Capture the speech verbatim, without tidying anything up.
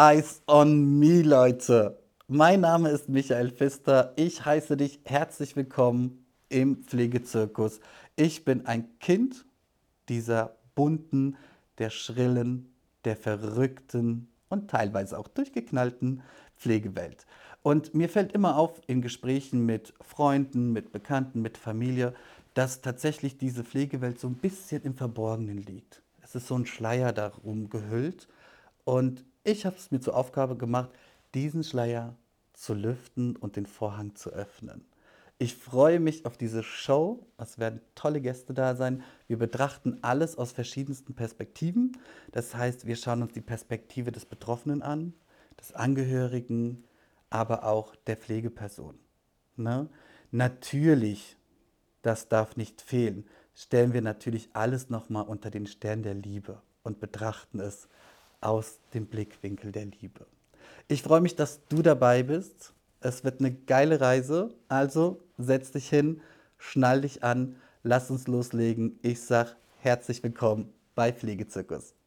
Eyes on me, Leute. Mein Name ist Michael Pfister. Ich heiße dich herzlich willkommen im Pflegezirkus. Ich bin ein Kind dieser bunten, der schrillen, der verrückten und teilweise auch durchgeknallten Pflegewelt. Und mir fällt immer auf in Gesprächen mit Freunden, mit Bekannten, mit Familie, dass tatsächlich diese Pflegewelt so ein bisschen im Verborgenen liegt. Es ist so ein Schleier darum gehüllt. Und ich habe es mir zur Aufgabe gemacht, diesen Schleier zu lüften und den Vorhang zu öffnen. Ich freue mich auf diese Show. Es werden tolle Gäste da sein. Wir betrachten alles aus verschiedensten Perspektiven. Das heißt, wir schauen uns die Perspektive des Betroffenen an, des Angehörigen, aber auch der Pflegeperson. Ne? Natürlich, das darf nicht fehlen, stellen wir natürlich alles nochmal unter den Stern der Liebe und betrachten es aus dem Blickwinkel der Liebe. Ich freue mich, dass du dabei bist. Es wird eine geile Reise. Also setz dich hin, schnall dich an, lass uns loslegen. Ich sag herzlich willkommen bei Pflegezirkus.